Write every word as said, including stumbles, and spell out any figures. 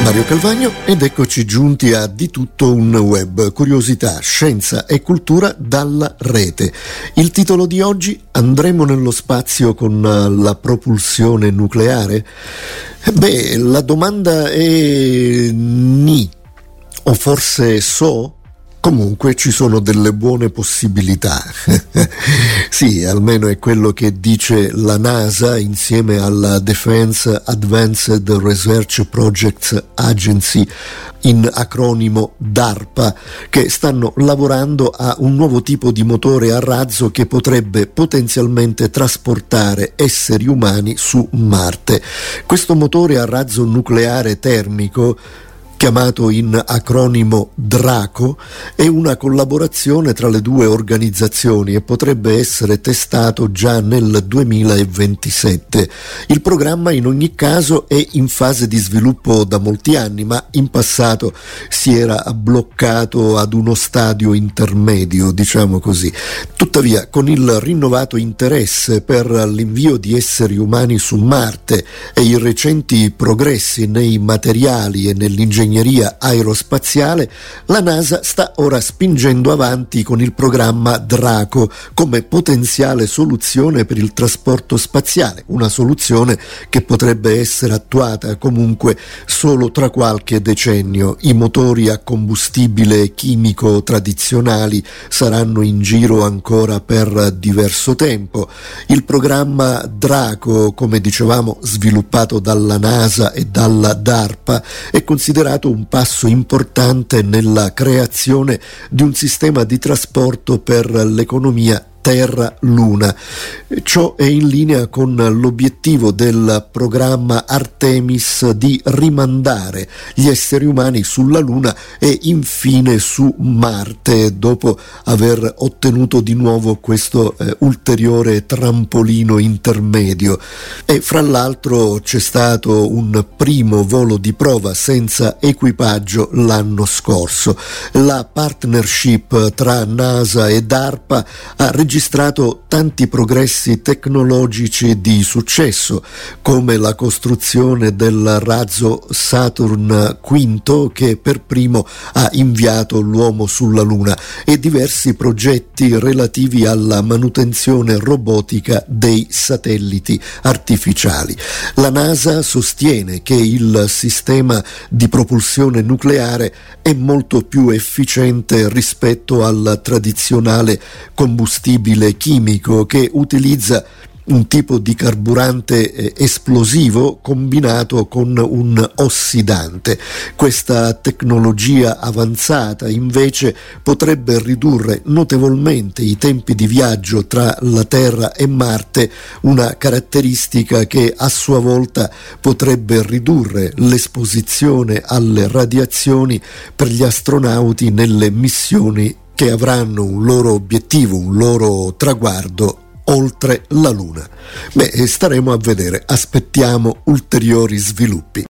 Mario Calvagno ed eccoci giunti a Di tutto un web, curiosità, scienza e cultura dalla rete. Il titolo di oggi: andremo nello spazio con la propulsione nucleare? Beh, la domanda è ni, o forse so? Comunque ci sono delle buone possibilità. Sì, almeno è quello che dice la NASA insieme alla Defense Advanced Research Projects Agency, in acronimo DARPA, che stanno lavorando a un nuovo tipo di motore a razzo che potrebbe potenzialmente trasportare esseri umani su Marte. Questo motore a razzo nucleare termico, chiamato in acronimo DRACO, è una collaborazione tra le due organizzazioni e potrebbe essere testato già nel duemilaventisette. Il programma in ogni caso è in fase di sviluppo da molti anni, ma in passato si era bloccato ad uno stadio intermedio, diciamo così. Tuttavia, con il rinnovato interesse per l'invio di esseri umani su Marte e i recenti progressi nei materiali e nell'ingegneria aerospaziale, la NASA sta ora spingendo avanti con il programma DRACO come potenziale soluzione per il trasporto spaziale, una soluzione che potrebbe essere attuata comunque solo tra qualche decennio. I motori a combustibile chimico tradizionali saranno in giro ancora per diverso tempo. Il programma DRACO, come dicevamo, sviluppato dalla NASA e dalla DARPA, è considerato un passo importante nella creazione di un sistema di trasporto per l'economia Terra-Luna. Ciò è in linea con l'obiettivo del programma Artemis di rimandare gli esseri umani sulla Luna e infine su Marte, dopo aver ottenuto di nuovo questo eh, ulteriore trampolino intermedio. E fra l'altro c'è stato un primo volo di prova senza equipaggio l'anno scorso. La partnership tra NASA e DARPA ha registrato registrato tanti progressi tecnologici di successo, come la costruzione del razzo Saturn V, che per primo ha inviato l'uomo sulla Luna, e diversi progetti relativi alla manutenzione robotica dei satelliti artificiali. La NASA sostiene che il sistema di propulsione nucleare è molto più efficiente rispetto al tradizionale combustibile chimico, che utilizza un tipo di carburante eh, esplosivo combinato con un ossidante. Questa tecnologia avanzata invece potrebbe ridurre notevolmente i tempi di viaggio tra la Terra e Marte, una caratteristica che a sua volta potrebbe ridurre l'esposizione alle radiazioni per gli astronauti nelle missioni che avranno un loro obiettivo, un loro traguardo oltre la Luna. Beh, staremo a vedere, aspettiamo ulteriori sviluppi.